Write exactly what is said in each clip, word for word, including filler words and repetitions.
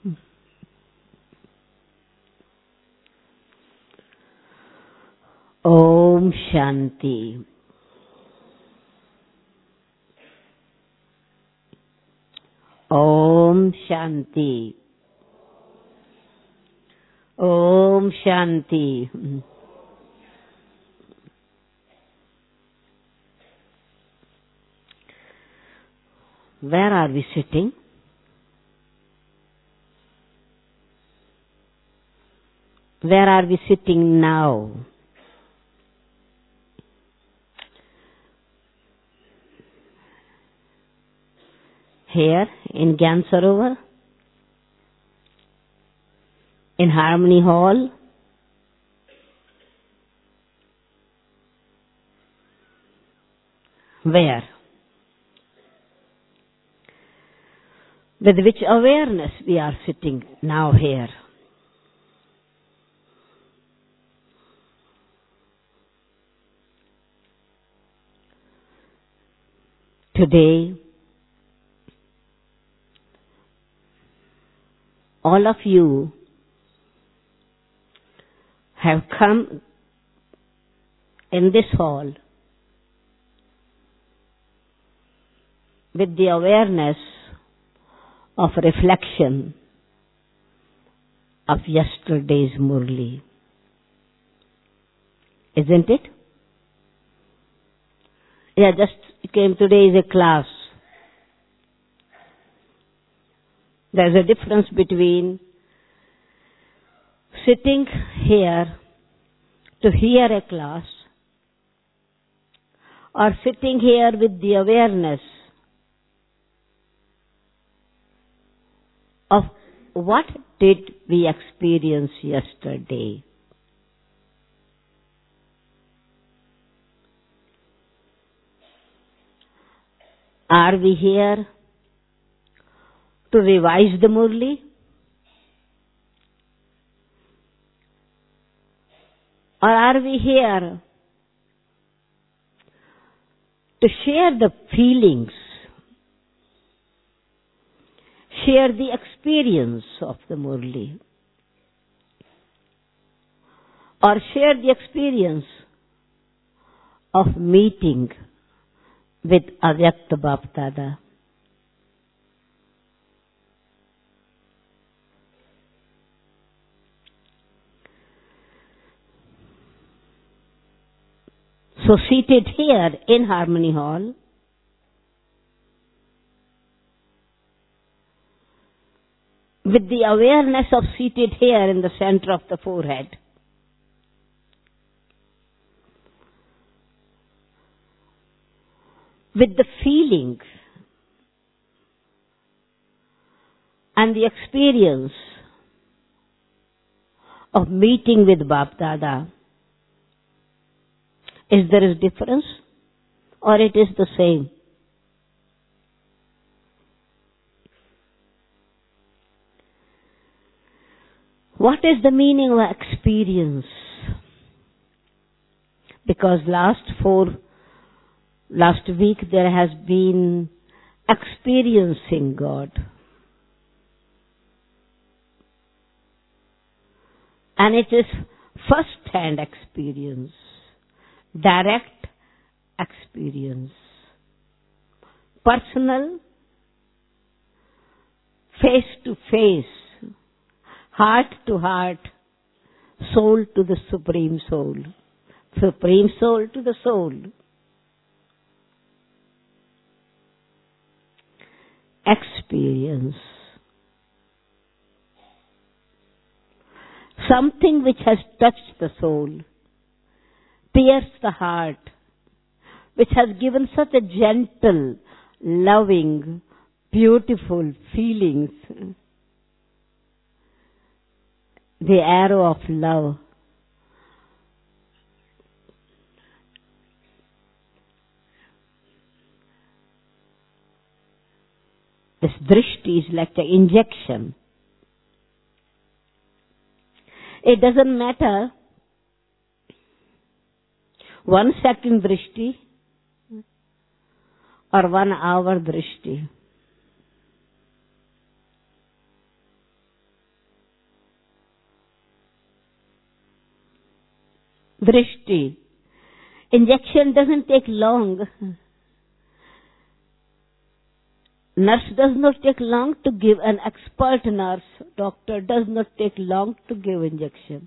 Om Shanti. Om Shanti. Om Shanti. Where are we sitting? Where are we sitting now? Here in Gyan Sarovar? In Harmony Hall? Where? With which awareness we are sitting now here? Today, all of you have come in this hall with the awareness of reflection of yesterday's Murli. Isn't it? Yeah, just came today is a class. There's a difference between sitting here to hear a class or sitting here with the awareness of what did we experience yesterday. Are we here to revise the Murli? Or are we here to share the feelings, share the experience of the Murli, or share the experience of meeting with Avyakta Bapdada? So seated here in Harmony Hall, with the awareness of seated here in the center of the forehead, with the feelings and the experience of meeting with Bapdada, is there a difference or it is the same? What is the meaning of experience? Because last four, last week there has been experiencing God. And it is first-hand experience, direct experience, personal, face-to-face, heart-to-heart, soul to the Supreme Soul, Supreme Soul to the soul. Experience. Something which has touched the soul, pierced the heart, which has given such a gentle, loving, beautiful feelings. The arrow of love. This drishti is like an injection. It doesn't matter one second drishti or one hour drishti. Drishti. Injection doesn't take long. Nurse does not take long to give, an expert nurse, doctor does not take long to give injection.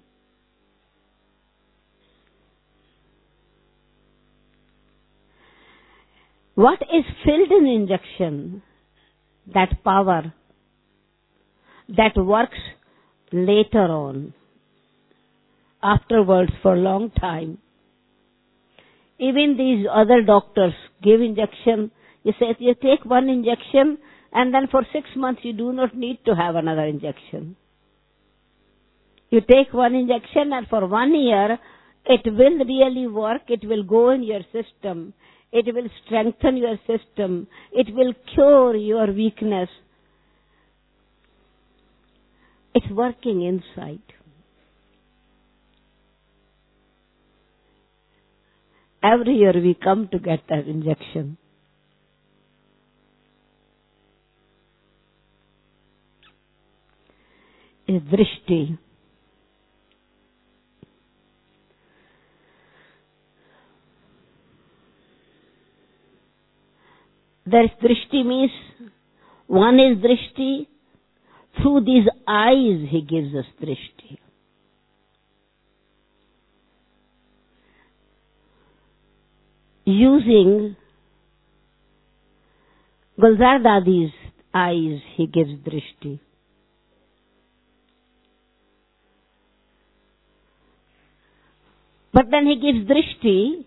What is filled in injection? That power that works later on, afterwards for a long time. Even these other doctors give injection. You say you take one injection and then for six months you do not need to have another injection. You take one injection and for one year it will really work. It will go in your system. It will strengthen your system. It will cure your weakness. It's working inside. Every year we come to get that injection. Is drishti. There is drishti means, one is drishti, through these eyes he gives us drishti. Using Gulzar Dadi's eyes he gives drishti. But then he gives drishti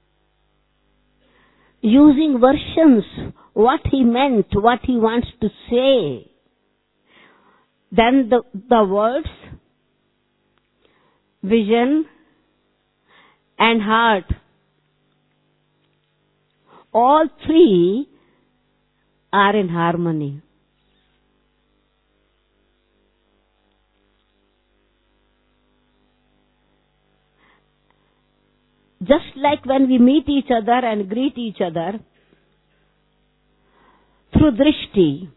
using versions, what he meant, what he wants to say. Then the, the words, vision and heart, all three are in harmony. Just like when we meet each other and greet each other, through drishti,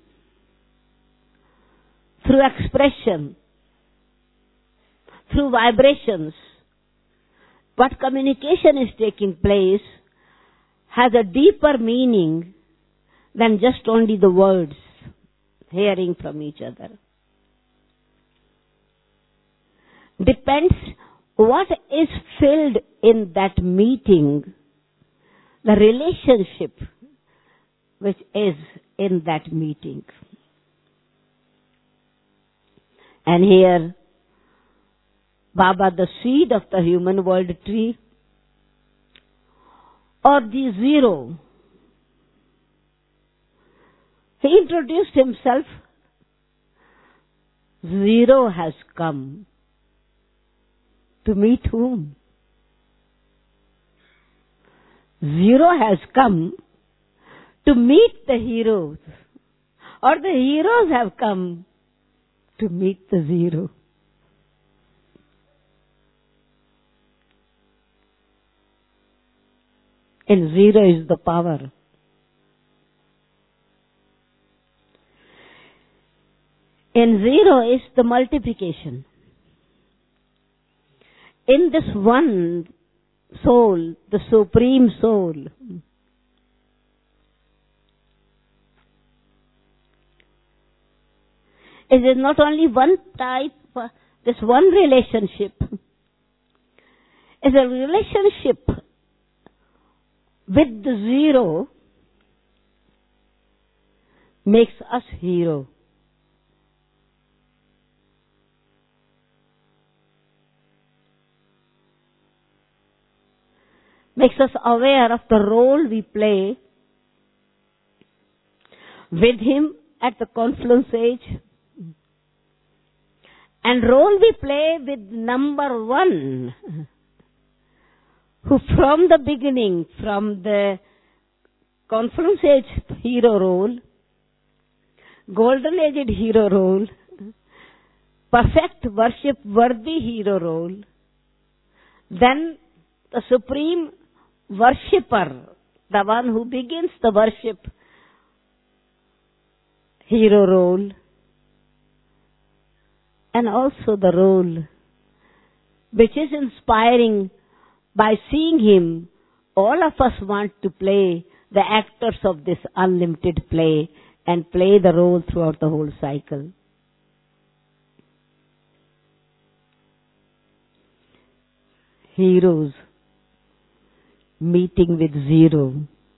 through expression, through vibrations, what communication is taking place has a deeper meaning than just only the words hearing from each other. Depends what is filled in that meeting, the relationship which is in that meeting. And here, Baba, the seed of the human world tree, or the zero, he introduced himself. Zero has come. To meet whom? Zero has come to meet the heroes, or the heroes have come to meet the zero. And zero is the power. And zero is the multiplication. In this one soul, the Supreme Soul, it is not only one type, uh, this one relationship. It's a relationship with the zero makes us hero. Makes us aware of the role we play with him at the confluence age, and role we play with number one, who from the beginning, from the confluence age hero role, golden aged hero role, perfect worship worthy hero role, then the supreme worshipper, the one who begins the worship hero role, and also the role which is inspiring By seeing him, all of us want to play the actors of this unlimited play and play the role throughout the whole cycle. Heroes meeting with zero.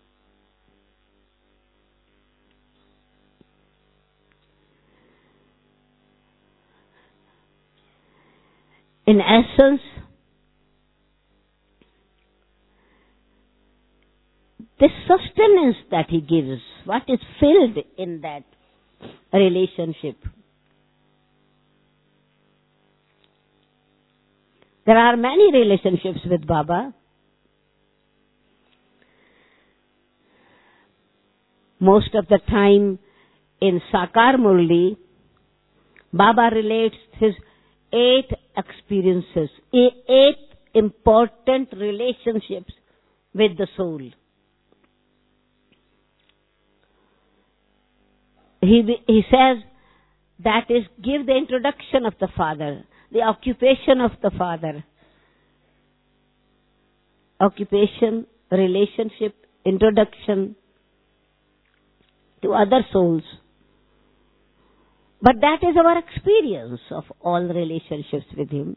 In essence, this sustenance that he gives, what is filled in that relationship? There are many relationships with Baba. Most of the time in Sakar Murli, Baba relates his eight experiences, eight important relationships with the soul. He, he says that is, give the introduction of the Father, the occupation of the Father. Occupation, relationship, introduction to other souls. But that is our experience of all relationships with him.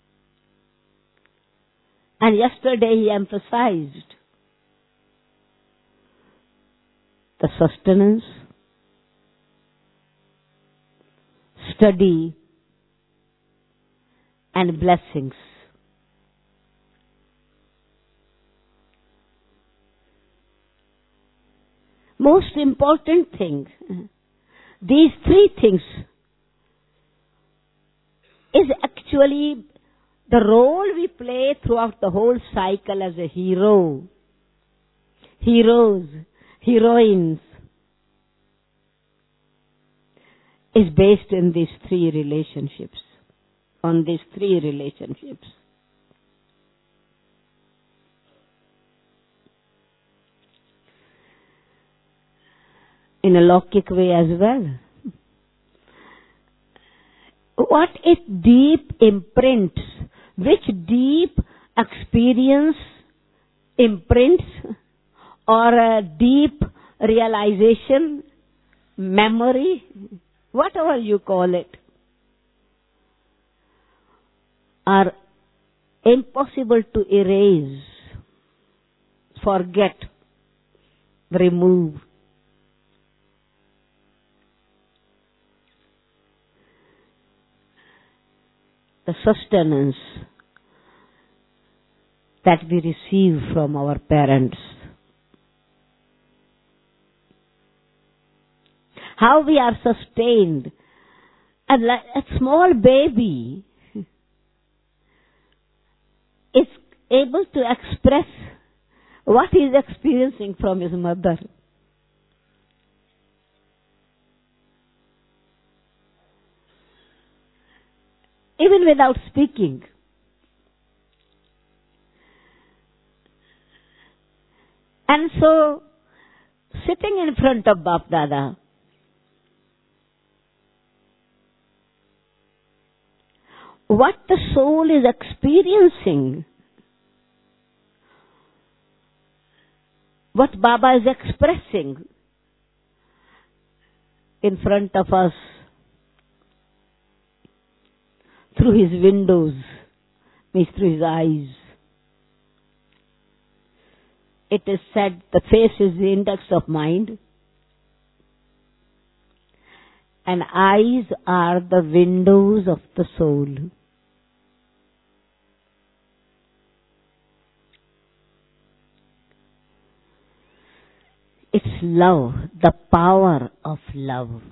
And yesterday he emphasized the sustenance, study, and blessings. Most important thing, these three things is actually the role we play throughout the whole cycle as a hero, heroes, heroines, is based in these three relationships, on these three relationships. In a Lokik way as well. What it deep imprints, which deep experience imprints, or a deep realization, memory, whatever you call it, are impossible to erase, forget, remove. The sustenance that we receive from our parents. How we are sustained. A, a small baby is able to express what he is experiencing from his mother. Even without speaking. And so, sitting in front of Bap Dada, what the soul is experiencing, what Baba is expressing in front of us, through his windows, means through his eyes. It is said the face is the index of mind, and eyes are the windows of the soul. It's love, the power of love.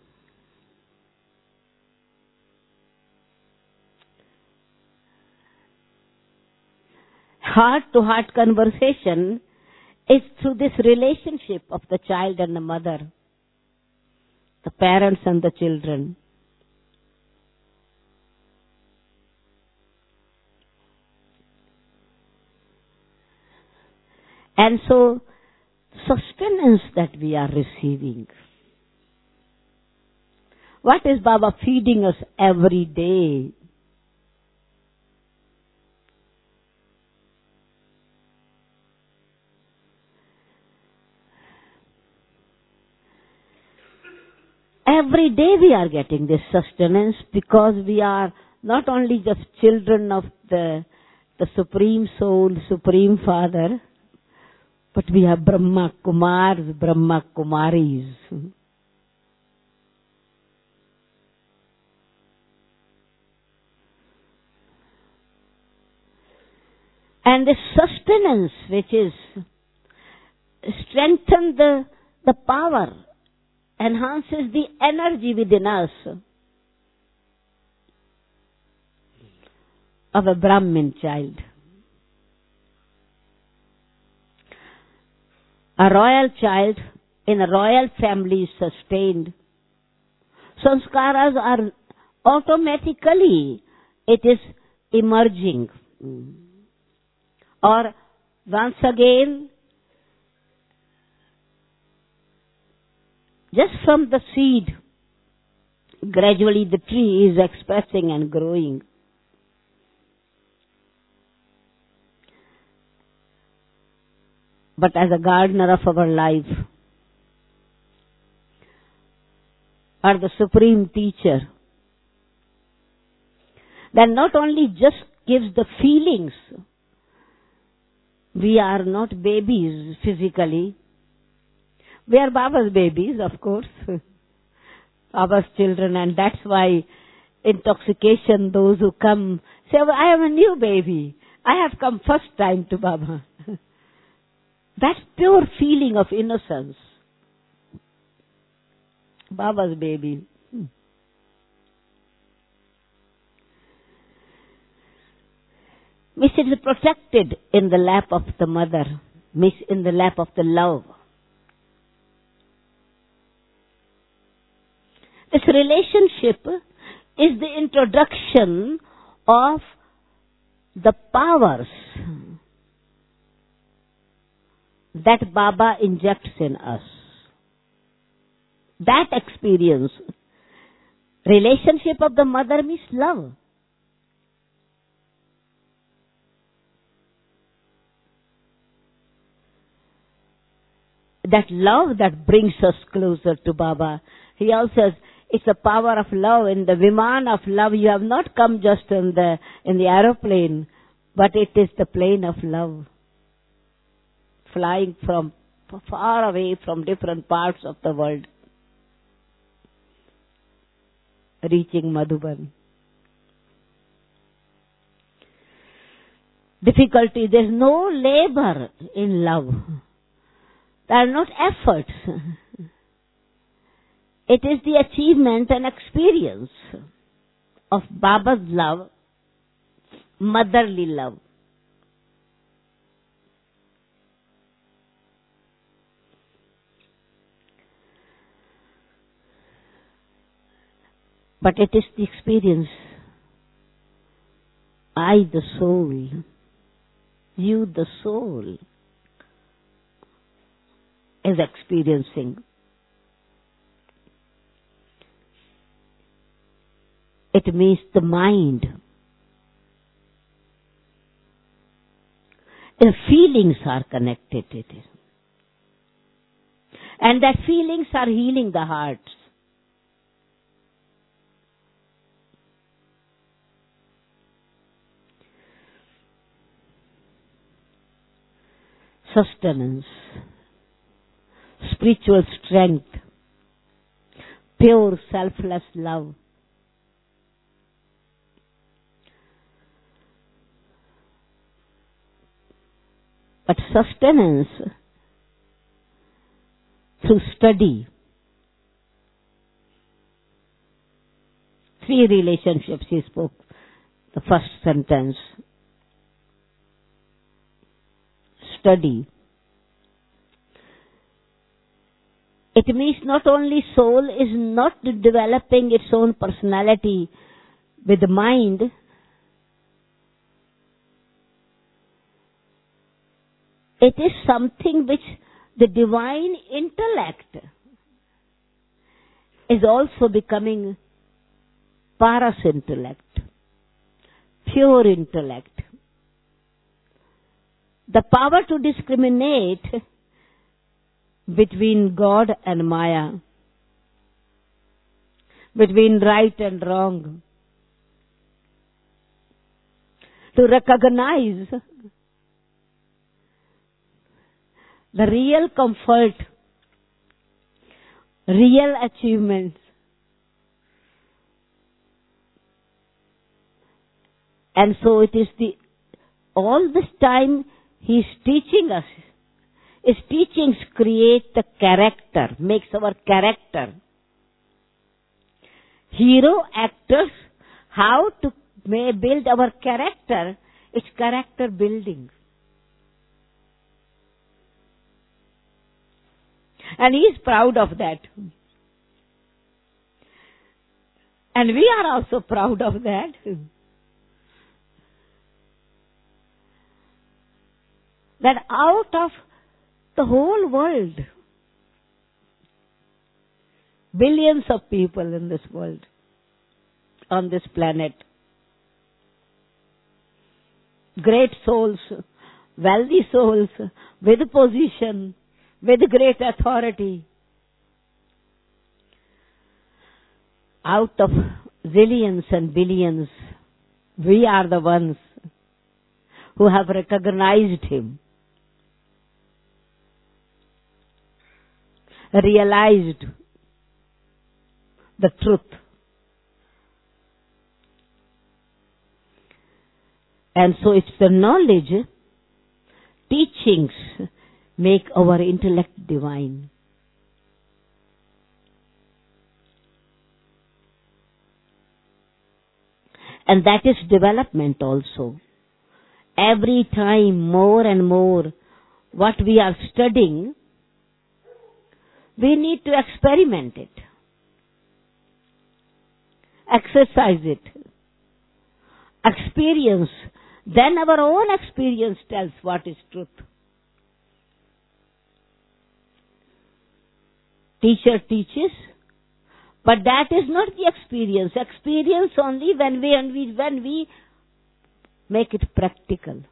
Heart-to-heart conversation is through this relationship of the child and the mother, the parents and the children. And so, sustenance that we are receiving. What is Baba feeding us every day? Every day we are getting this sustenance because we are not only just children of the, the Supreme Soul, Supreme Father, but we are Brahma Kumars, Brahma Kumaris. And this sustenance, which is strengthen the, the power, enhances the energy within us of a Brahmin child. A royal child in a royal family is sustained. Sanskaras are automatically, it is emerging. Or once again, just from the seed, gradually the tree is expressing and growing. But as a gardener of our life, or the Supreme Teacher, that not only just gives the feelings, we are not babies physically. We are Baba's babies, of course. Baba's children, and that's why intoxication, those who come say, well, I am a new baby. I have come first time to Baba. That pure feeling of innocence. Baba's baby. Miss it is protected in the lap of the mother. Miss in the lap of the love. This relationship is the introduction of the powers that Baba injects in us. That experience, relationship of the mother means love. That love that brings us closer to Baba. He also says, it's the power of love. In the Viman of love, you have not come just in the, in the aeroplane, but it is the plane of love. Flying from far away from different parts of the world. Reaching Madhuban. Difficulty, there's no labor in love. There are not efforts. It is the achievement and experience of Baba's love, motherly love. But it is the experience. I, the soul. You, the soul, is experiencing. It means the mind. The feelings are connected to it. And that feelings are healing the hearts. Sustenance, spiritual strength, pure selfless love. But sustenance through study. Three relationships he spoke, the first sentence. Study. It means not only soul is not developing its own personality with the mind, it is something which the divine intellect is also becoming paras intellect, pure intellect. The power to discriminate between God and Maya. between right and wrong. To recognize the real comfort, real achievements. And so it is the, all this time he is teaching us. His teachings create the character, makes our character. Hero actors, how to may build our character, it's character building. And he is proud of that. And we are also proud of that. That out of the whole world, billions of people in this world, on this planet, great souls, wealthy souls, with position, with great authority, out of zillions and billions, we are the ones who have recognized him, realized the truth. And so it's the knowledge, teachings make our intellect divine. And that is development also. Every time more and more what we are studying, we need to experiment it, exercise it, experience. Then our own experience tells what is truth. Teacher teaches, but that is not the experience. Experience only when we, when we, when we make it practical.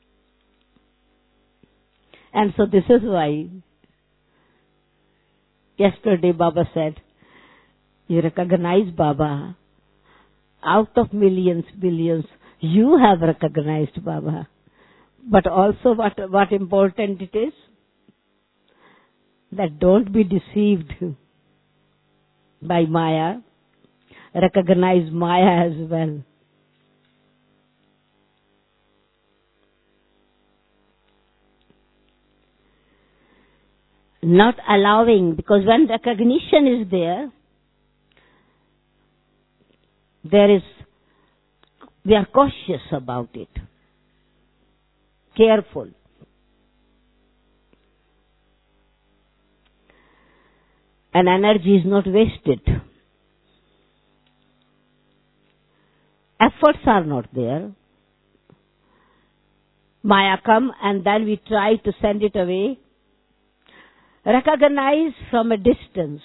And so this is why yesterday Baba said, you recognize Baba. Out of millions, billions, you have recognized Baba. But also what, what important it is, that don't be deceived by Maya. Recognize Maya as well. Not allowing, because when recognition is there, there is, we are cautious about it, careful. And energy is not wasted. Efforts are not there. Maya come and then we try to send it away. Recognize from a distance.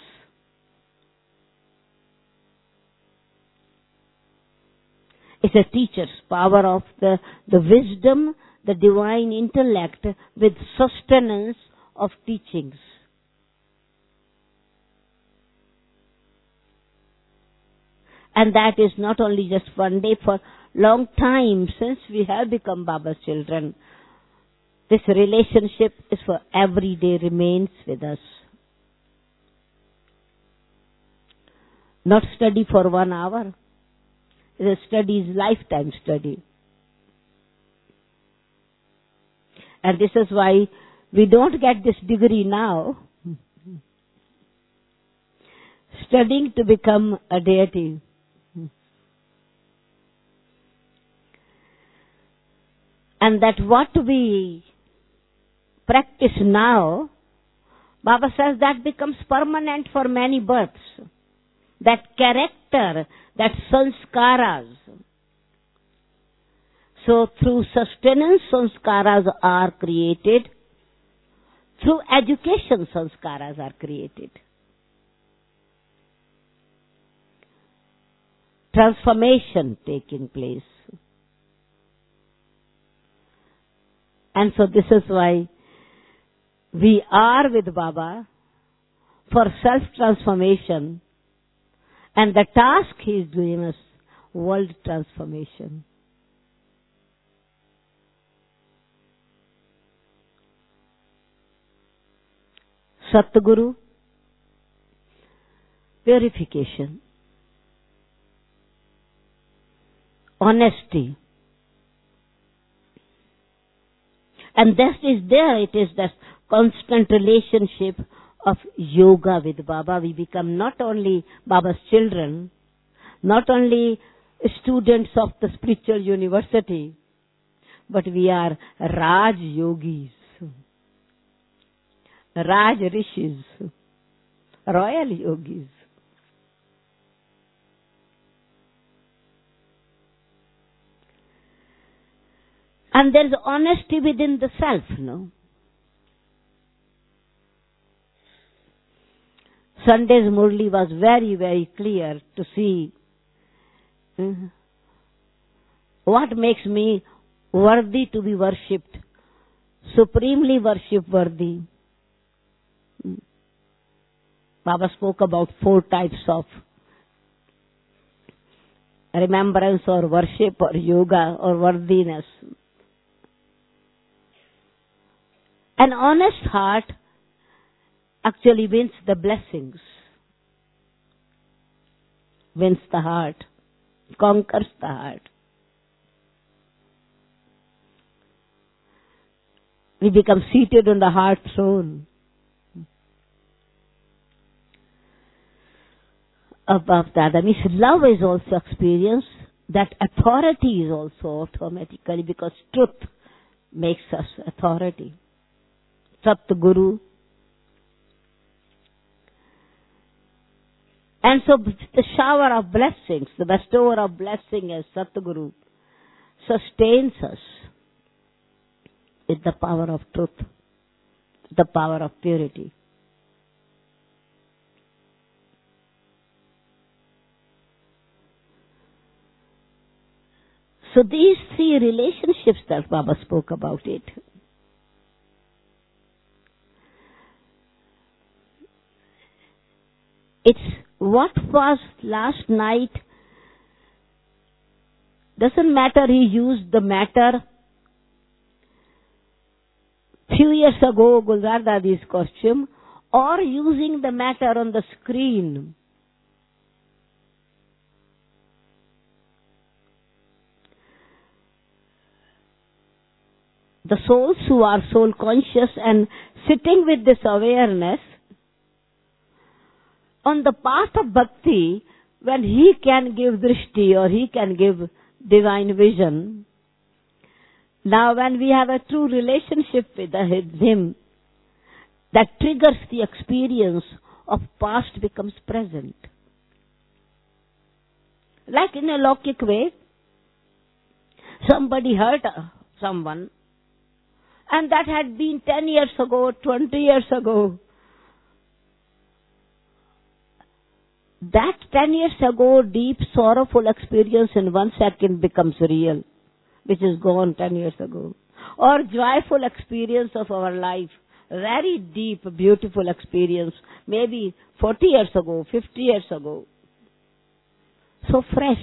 It's a teacher's power of the, the wisdom, the divine intellect with sustenance of teachings. And that is not only just one day, for long time since we have become Baba's children. This relationship is for every day, remains with us. Not study for one hour. The study is lifetime study. And this is why we don't get this degree now. Studying to become a deity. And that what we practice now, Baba says that becomes permanent for many births. That character, that sanskaras. So through sustenance, sanskaras are created. Through education, sanskaras are created. Transformation taking place. And so this is why we are with Baba for self-transformation And the task he is doing is world transformation. Satguru, purification, honesty. And that is there, it is that constant relationship of yoga with Baba. We become not only Baba's children, not only students of the spiritual university, but we are Raj Yogis, Raj Rishis, Royal Yogis. And there is honesty within the self, no? Sunday's Murli was very, very clear to see uh, what makes me worthy to be worshipped, supremely worship worthy. Baba spoke about four types of remembrance or worship or yoga or worthiness. An honest heart actually wins the blessings, wins the heart, conquers the heart. We become seated on the heart throne. Above that, that means love is also experienced, that authority is also automatically, because truth makes us authority. Satguru. And so the shower of blessings, the bestower of blessing as Satguru, sustains us with the power of truth, the power of purity. So these three relationships that Baba spoke about it, it's what was last night. Doesn't matter he used the matter. Few years ago, Gulzar Dadi's costume, or using the matter on the screen. The souls who are soul conscious and sitting with this awareness on the path of bhakti, when he can give drishti or he can give divine vision. Now when we have a true relationship with him, that triggers the experience of past becomes present. Like in a Lokik way, somebody hurt someone, and that had been ten years ago, twenty years ago. That ten years ago deep sorrowful experience in one second becomes real, which is gone ten years ago. Or joyful experience of our life, very deep, beautiful experience, maybe forty years ago, fifty years ago. So fresh.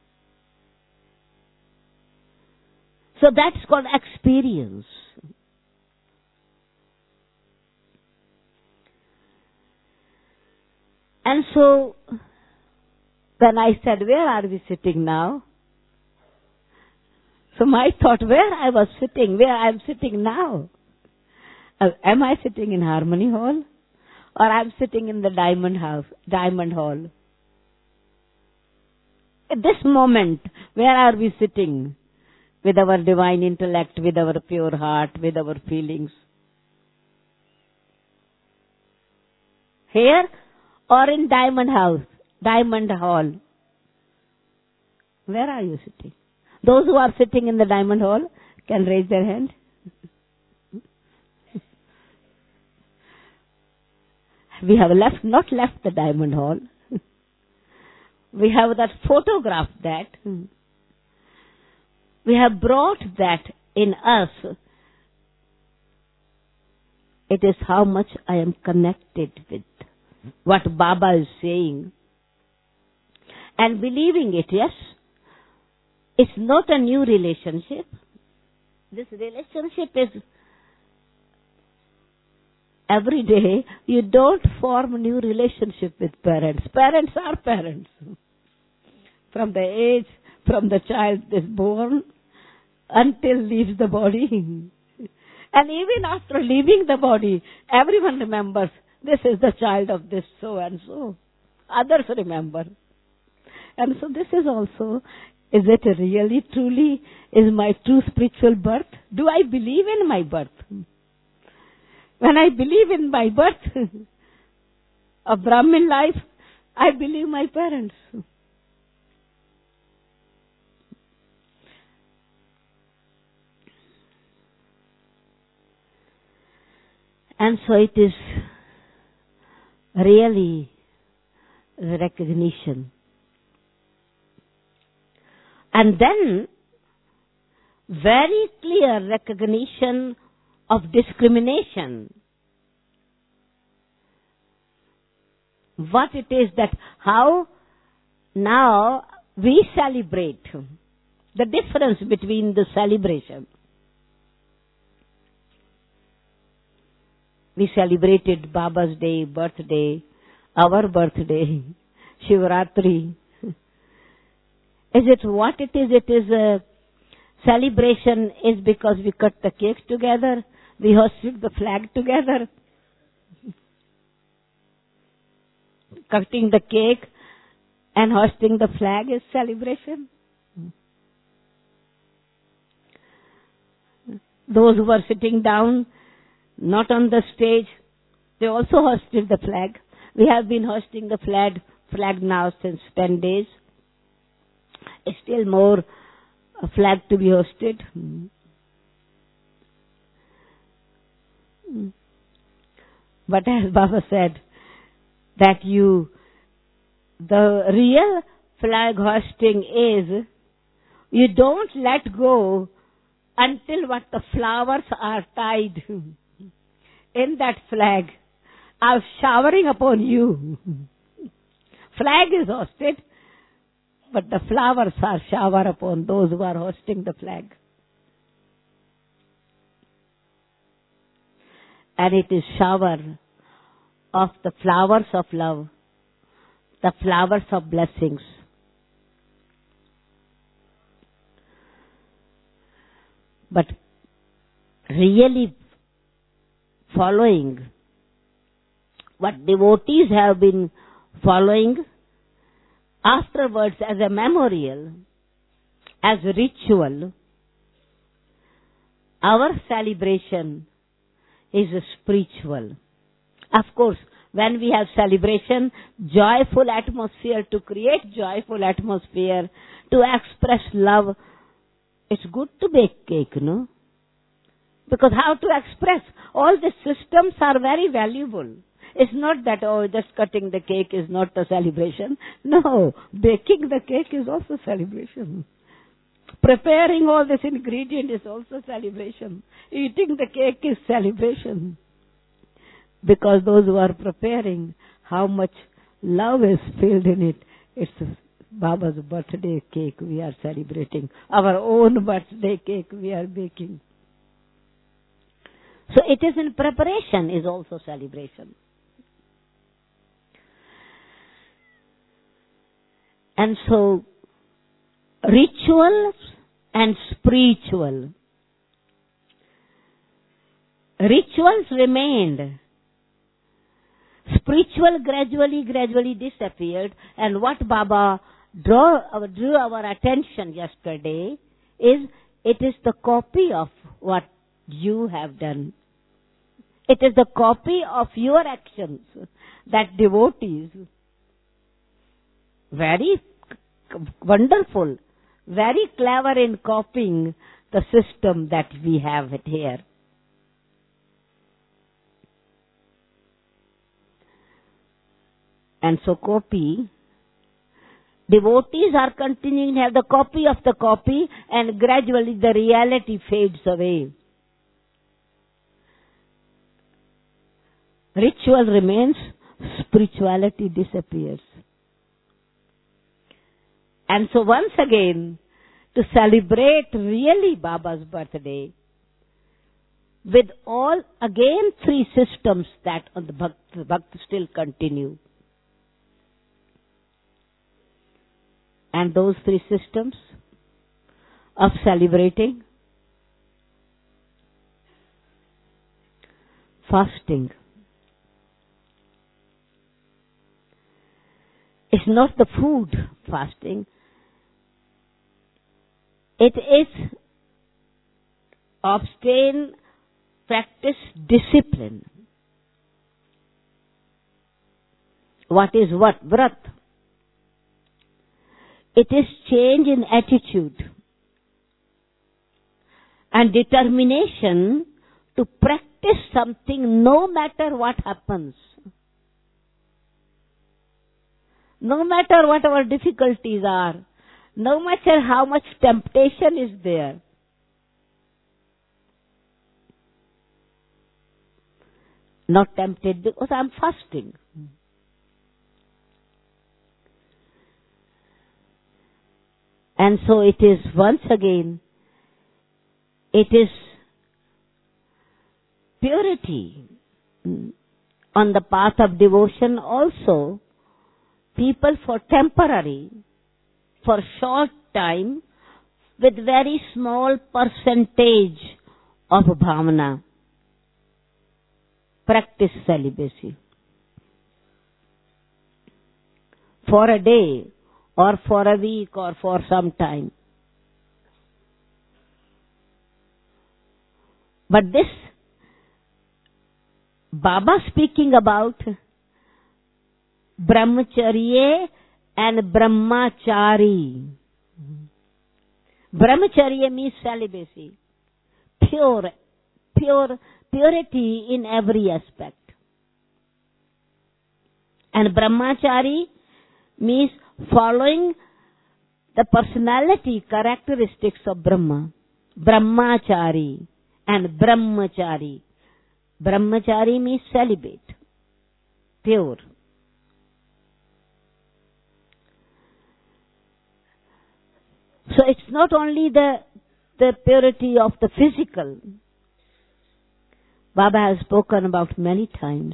So that's called experience. And so, when I said, where are we sitting now? So my thought, where I was sitting, where I am sitting now? Uh, am I sitting in Harmony Hall? Or I am sitting in the Diamond House, Diamond Hall? At this moment, where are we sitting? With our divine intellect, with our pure heart, with our feelings? Here? Or in Diamond House, Diamond Hall? Where are you sitting? Those who are sitting in the Diamond Hall can raise their hand. We have left, not left the Diamond Hall. We have that photographed that. We have brought that in us. It is how much I am connected with what Baba is saying. and believing it, yes? It's not a new relationship. This relationship is every day. You don't form a new relationship with parents. Parents are parents. From the age, from the child is born until leaves the body. And even after leaving the body, everyone remembers, this is the child of this so and so. Others remember. And so this is also, is it really, truly, is my true spiritual birth? Do I believe in my birth? When I believe in my birth, a Brahmin life, I believe my parents. And so it is really recognition. And then very clear recognition of discrimination. What it is that how now we celebrate. The difference between the celebration. We celebrated Baba's day, birthday, our birthday, Shivratri. Is it what it is? It is a celebration is because we cut the cake together, we hoisted the flag together. Cutting the cake and hoisting the flag is celebration. Those who were sitting down, not on the stage, they also hoisted the flag. We have been hoisting the flag, flag now since ten days. Still more a flag to be hoisted. But as Baba said, that you, the real flag hoisting is, you don't let go until what the flowers are tied in that flag are showering upon you. Flag is hoisted, but the flowers are showered upon those who are hoisting the flag. And it is shower of the flowers of love, the flowers of blessings. But really following what devotees have been following afterwards as a memorial, as a ritual, our celebration is spiritual. Of course, when we have celebration, joyful atmosphere, to create joyful atmosphere, to express love, it's good to bake cake, no? Because how to express? All the systems are very valuable. It's not that, oh, just cutting the cake is not a celebration. No, baking the cake is also celebration. Preparing all this ingredient is also celebration. Eating the cake is celebration. Because those who are preparing, how much love is filled in it. It's Baba's birthday cake we are celebrating. Our own birthday cake we are baking. So it is in preparation is also celebration. And so, rituals and spiritual. Rituals remained. Spiritual gradually, gradually disappeared. And what Baba drew, drew our attention yesterday is, it is the copy of what you have done. It is the copy of your actions that devotees, very wonderful, very clever in copying the system that we have it here. And so copy, devotees are continuing to have the copy of the copy, and gradually the reality fades away. Ritual remains, spirituality disappears. And so once again, to celebrate really Baba's birthday, with all again three systems that on the Bhakt, Bhakt still continue. And those three systems of celebrating: fasting. It's not the food fasting. It is abstain, practice discipline. What is what? Vrat. It is change in attitude and determination to practice something no matter what happens. No matter what our difficulties are, no matter how much temptation is there. Not tempted because I'm fasting. And so it is once again, it is purity. On the path of devotion also, people for temporary, for short time, with very small percentage of bhavana, practice celibacy. For a day, or for a week, or for some time. But this, Baba speaking about brahmacharya and brahmachari. Brahmacharya means celibacy. Pure, pure, purity in every aspect. And brahmachari means following the personality characteristics of Brahma. Brahmachari and brahmachari. Brahmachari means celibate, pure. So it's not only the, the purity of the physical. Baba has spoken about many times.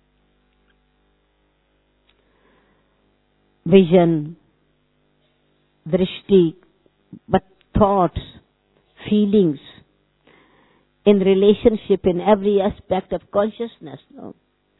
Vision, drishti, but thoughts, feelings, in relationship, in every aspect of consciousness. No?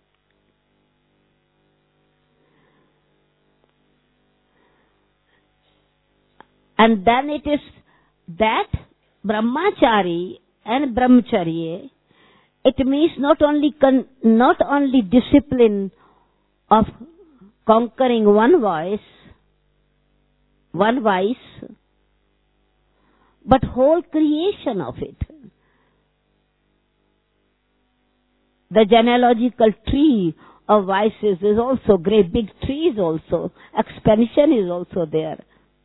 And then it is that brahmachari and brahmacharya, it means not only con- not only discipline of conquering one voice, one vice, but whole creation of it. The genealogical tree of vices is also great, big trees also. Expansion is also there.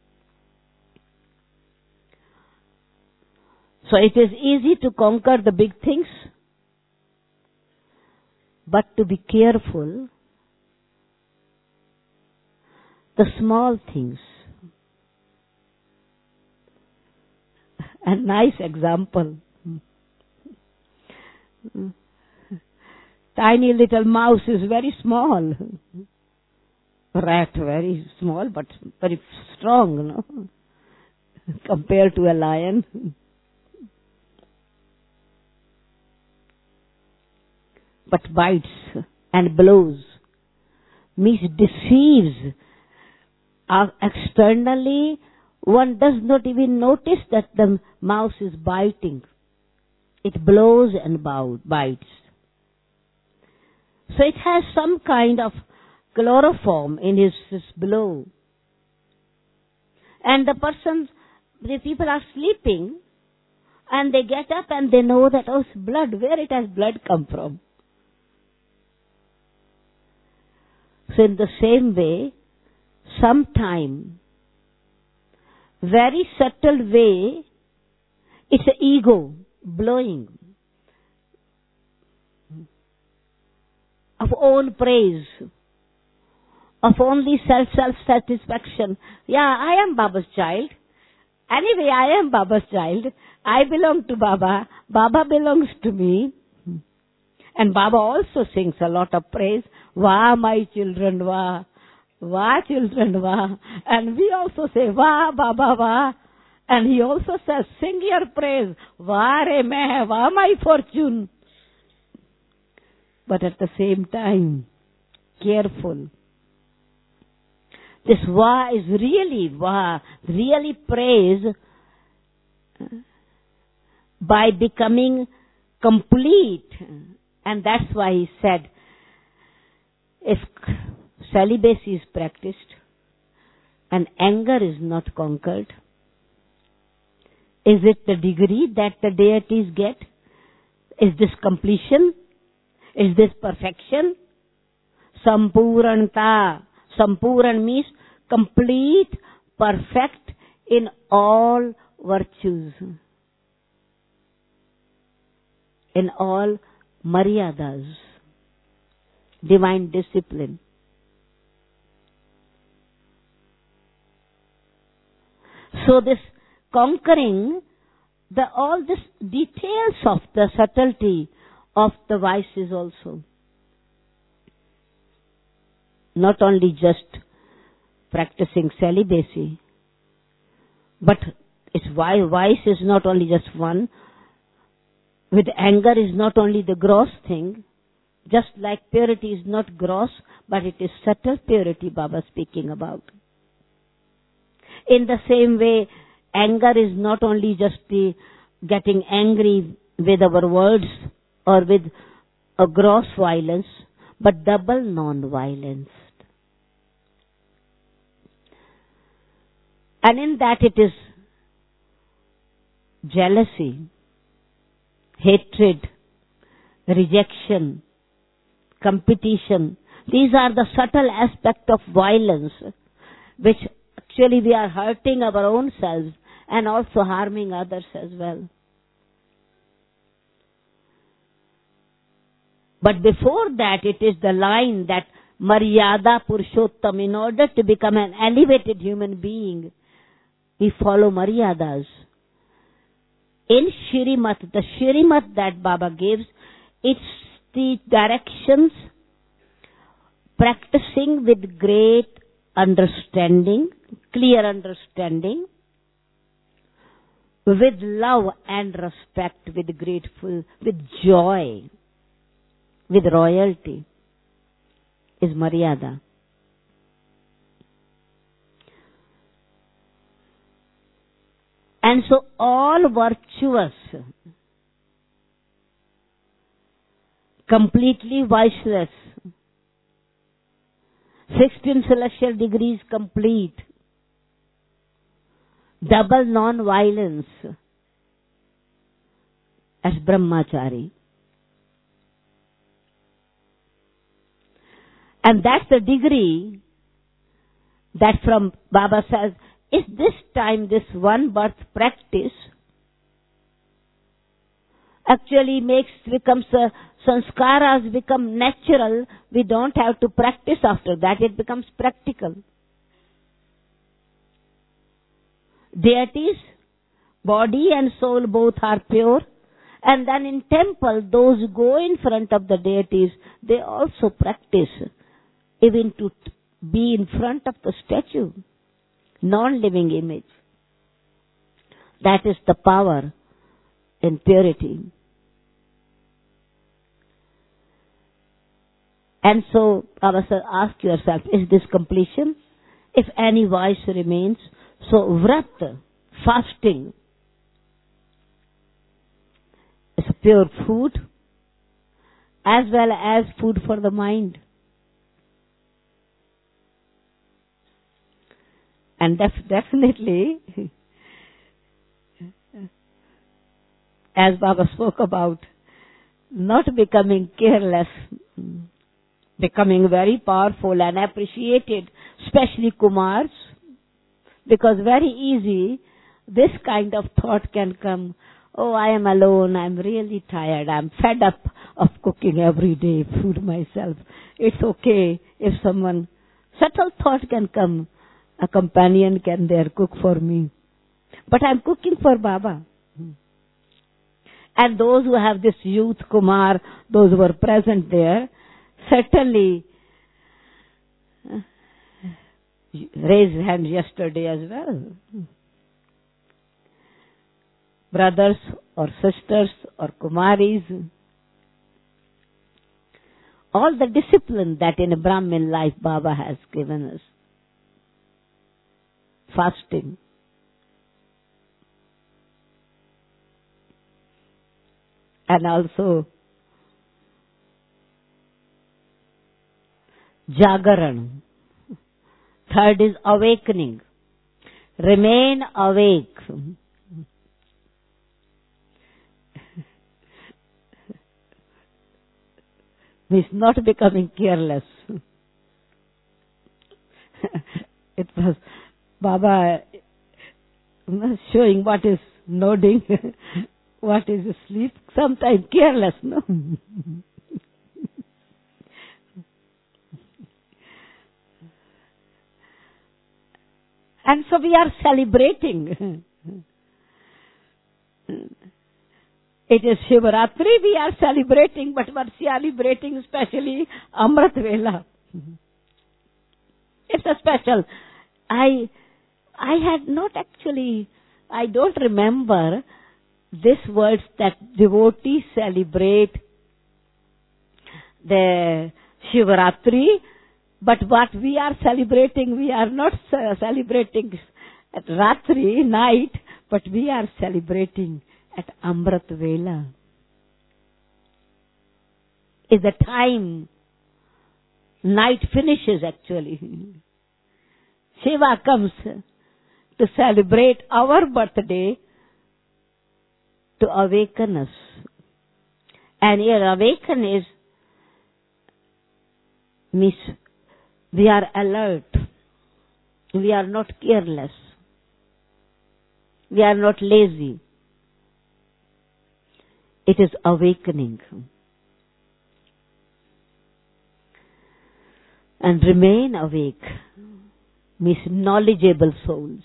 So it is easy to conquer the big things, but to be careful the small things. A nice example. Tiny little mouse is very small. Rat very small but very strong, no? Compared to a lion. But bites and blows, means deceives. Uh, externally, one does not even notice that the mouse is biting. It blows and bow, bites. So it has some kind of chloroform in his, his blow. And the person, the people are sleeping, and they get up and they know that, oh, it's blood. Where it has blood come from? So in the same way, sometime, very subtle way, it's an ego blowing of own praise, of only self, self-satisfaction. Yeah, I am Baba's child. Anyway, I am Baba's child. I belong to Baba. Baba belongs to me. And Baba also sings a lot of praise. Wah, my children, wah. Wah, children, wah. And we also say, wah, Baba, wah. And he also says, sing your praise. Wah, re meh, wah, my fortune. But at the same time, careful. This wah is really wah, really praise by becoming complete. And that's why he said, if celibacy is practiced and anger is not conquered, is it the degree that the deities get? Is this completion? Is this perfection? Sampuranta. Sampuran means complete, perfect in all virtues, in all maryadas, divine discipline. So this conquering the all this details of the subtlety of the vices also. Not only just practicing celibacy, but it's why vice is not only just one. With anger is not only the gross thing, just like purity is not gross, but it is subtle purity Baba speaking about. In the same way, anger is not only just the getting angry with our words or with a gross violence, but double non-violence. And in that it is jealousy, hatred, rejection, competition. These are the subtle aspects of violence, which actually we are hurting our own selves and also harming others as well. But before that, it is the line that Maryada Purushottam, in order to become an elevated human being, we follow Maryadas. In Shrimat, the Shrimat that Baba gives, it's the directions, practicing with great understanding, clear understanding, with love and respect, with grateful, with joy, with royalty, is Maryada. And so all virtuous, completely viceless, sixteen celestial degrees complete, double non-violence as Brahmachari. And that's the degree that from Baba says, is this time, this one birth practice actually makes, becomes, uh, sanskaras become natural. We don't have to practice after that. It becomes practical. Deities, body and soul both are pure. And then in temple, those who go in front of the deities, they also practice even to be in front of the statue. Non-living image. That is the power in purity. And so, Baba said, ask yourself, is this completion? If any vice remains, so vrat, fasting, is pure food as well as food for the mind. And def- definitely, as Baba spoke about, not becoming careless, becoming very powerful and appreciated, especially Kumars, because very easy, this kind of thought can come, oh, I am alone, I'm really tired, I'm fed up of cooking every day food myself. It's okay if someone Subtle thought can come. A companion can there cook for me. But I'm cooking for Baba. And those who have this youth Kumar, those who were present there, certainly uh, raised hands yesterday as well. Brothers or sisters or Kumaris, all the discipline that in a Brahmin life Baba has given us. Fasting. And also Jagaran. Third is awakening. Remain awake. Means not becoming careless. It was Baba showing what is nodding, what is sleep, sometimes careless, no? And so we are celebrating. It is Shivaratri we are celebrating, but we are celebrating especially Amrit Vela. It's a special. I I had not actually, I don't remember these words that devotees celebrate the Shivaratri, but what we are celebrating, we are not celebrating at Ratri, night, but we are celebrating at Amrit Vela. Is the time night finishes actually. Shiva comes to celebrate our birthday, to awaken us. And here awaken is, means we are alert. We are not careless. We are not lazy. It is awakening. And remain awake means knowledgeable souls.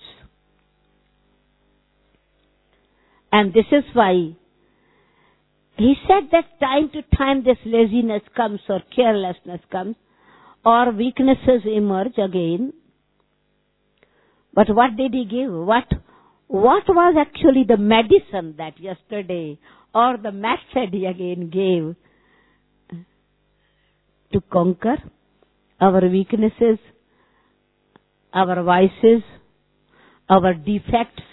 And this is why he said that time to time this laziness comes or carelessness comes or weaknesses emerge again. But what did he give? What, what was actually the medicine that yesterday or the method he again gave to conquer our weaknesses, our vices, our defects?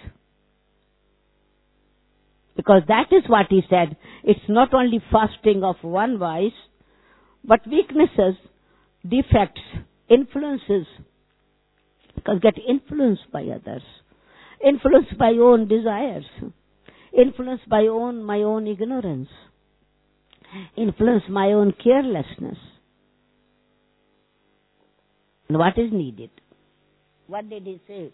Because that is what he said. It's not only fasting of one vice, but weaknesses, defects, influences. Because get influenced by others, influenced by own desires, influenced by own my own ignorance, influenced my own carelessness. And what is needed? What did he say?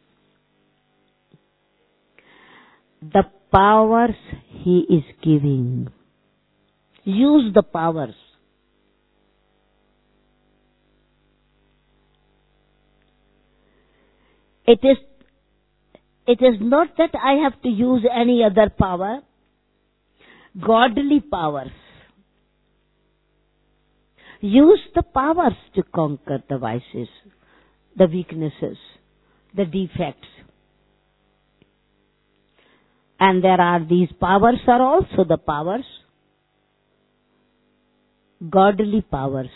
The powers he is giving. Use the powers. It is, it is not that I have to use any other power. Godly powers. Use the powers to conquer the vices, the weaknesses, the defects. And there are these powers are also the powers, godly powers.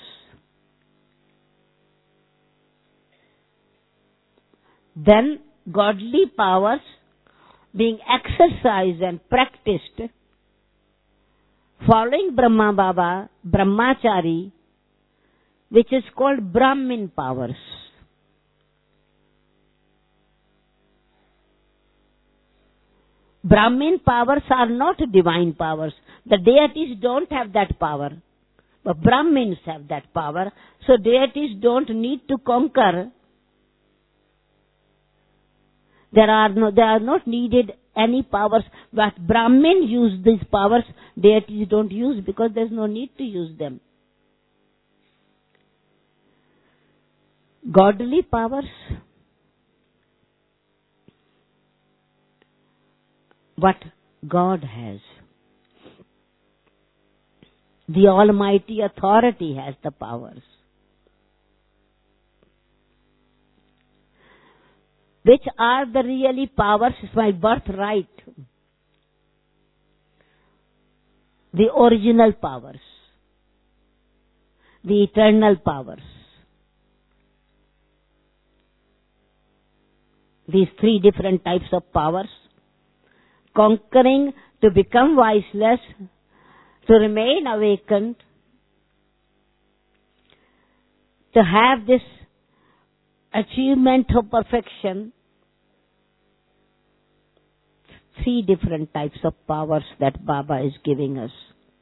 Then godly powers being exercised and practiced, following Brahma Baba, Brahmachari, which is called Brahmin powers. Brahmin powers are not divine powers. The deities don't have that power. But Brahmins have that power. So deities don't need to conquer. There are no, there are not needed any powers. But Brahmins use these powers, deities don't use because there's no need to use them. Godly powers, what God has. The Almighty Authority has the powers. Which are the really powers? It's my birthright. The original powers. The eternal powers. These three different types of powers. Conquering, to become voiceless, to remain awakened, to have this achievement of perfection. Three different types of powers that Baba is giving us.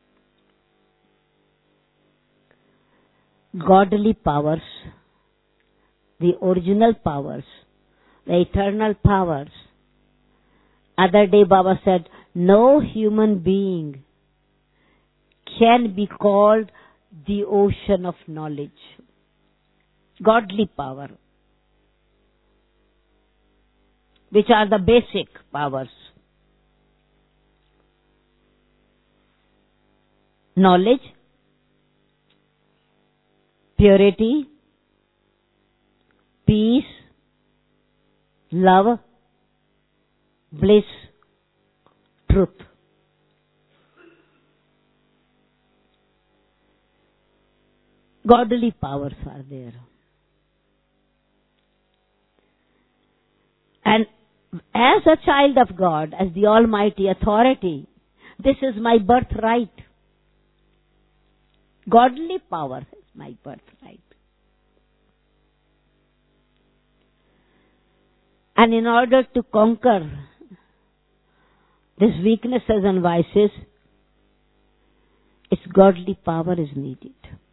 Godly powers, the original powers, the eternal powers. Other day Baba said, no human being can be called the ocean of knowledge. Godly power, which are the basic powers. Knowledge, purity, peace, love, bliss, truth. Godly powers are there. And as a child of God, as the Almighty Authority, this is my birthright. Godly power is my birthright. And in order to conquer these weaknesses and vices, its godly power is needed.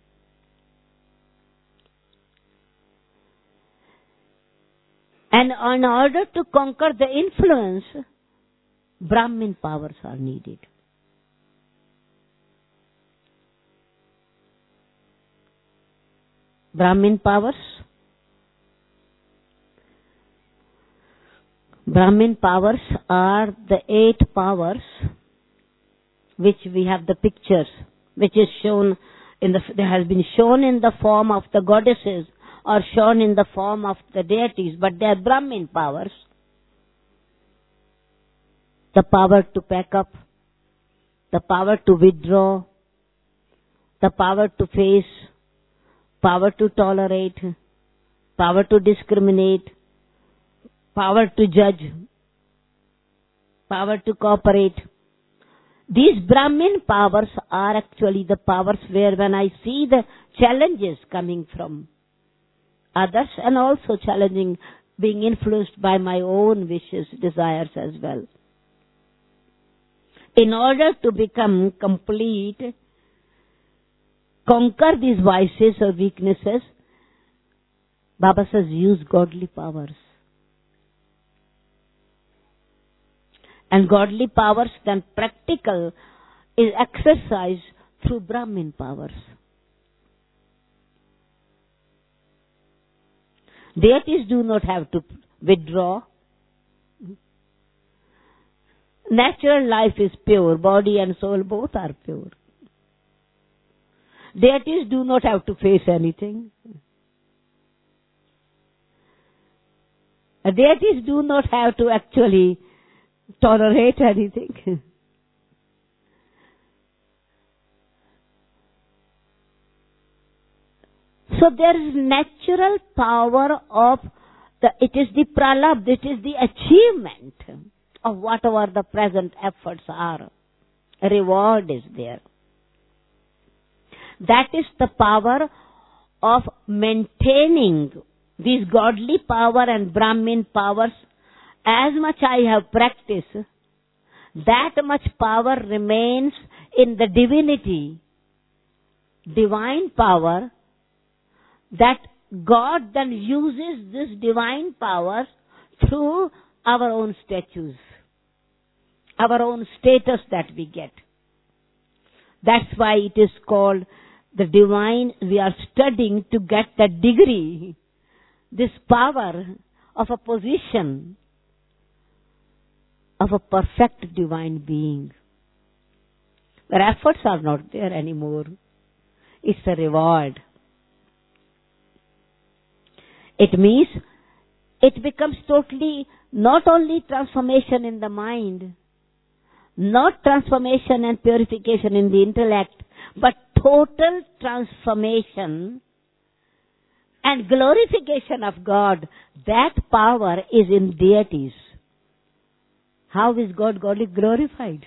And in order to conquer the influence, Brahmin powers are needed. Brahmin powers. Brahmin powers are the eight powers which we have the pictures, which is shown in the, they has been shown in the form of the goddesses or shown in the form of the deities, but they are Brahmin powers. The power to pack up, the power to withdraw, the power to face, power to tolerate, power to discriminate, power to judge, power to cooperate. These Brahmin powers are actually the powers where when I see the challenges coming from others and also challenging, being influenced by my own wishes, desires as well. In order to become complete, conquer these vices or weaknesses, Baba says use godly powers. And godly powers then practical is exercised through Brahmin powers. Deities do not have to withdraw. Natural life is pure, body and soul both are pure. Deities do not have to face anything. Deities do not have to actually tolerate anything. So there is natural power of the, it is the pralabdha, it is the achievement of whatever the present efforts are. A reward is there. That is the power of maintaining these godly power and Brahmin powers. As much I have practiced, that much power remains in the divinity, divine power, that God then uses this divine power through our own statues, our own status that we get. That's why it is called the divine. We are studying to get the degree this power of a position of a perfect divine being, where efforts are not there anymore. It's a reward. It means it becomes totally not only transformation in the mind, not transformation and purification in the intellect, but total transformation and glorification of God. That power is in deities. How is God godly glorified?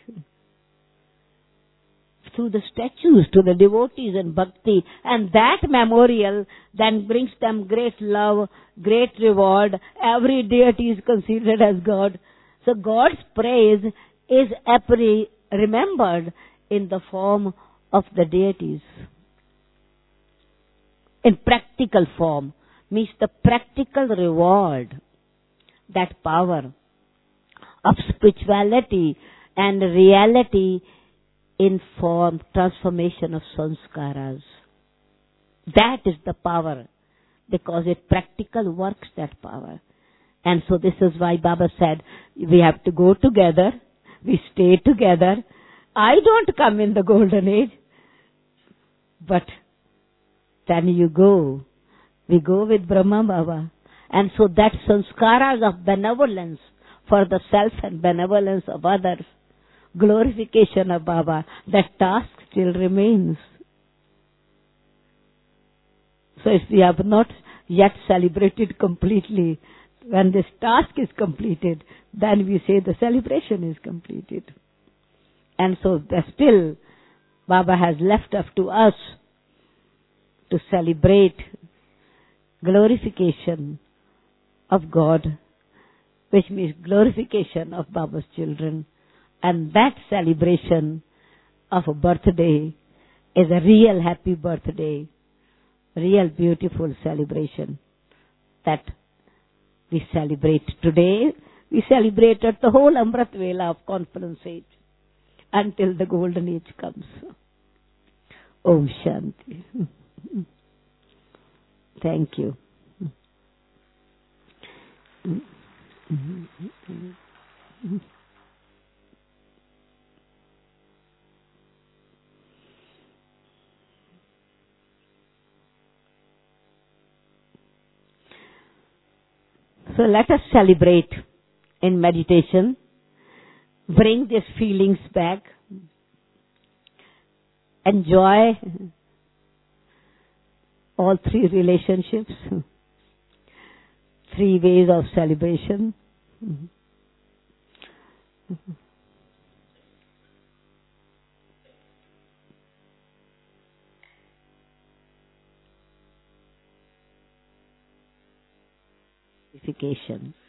Through the statues, to the devotees and bhakti. And that memorial then brings them great love, great reward. Every deity is considered as God. So God's praise is appre- remembered in the form of the deities. In practical form, means the practical reward, that power of spirituality and reality in form, transformation of sanskaras. That is the power, because it practical works, that power. And so this is why Baba said, we have to go together, we stay together. I don't come in the golden age, but then you go. We go with Brahma Baba. And so that sanskaras of benevolence for the self and benevolence of others, glorification of Baba, that task still remains. So if we have not yet celebrated completely, when this task is completed, then we say the celebration is completed. And so still Baba has left up to us to celebrate glorification of God, which means glorification of Baba's children. And that celebration of a birthday is a real happy birthday, real beautiful celebration that we celebrate today. We celebrated the whole Amrit Vela of conference age until the golden age comes. Om Shanti. Thank you. So let us celebrate in meditation, bring these feelings back, enjoy all three relationships, three ways of celebration. Purification.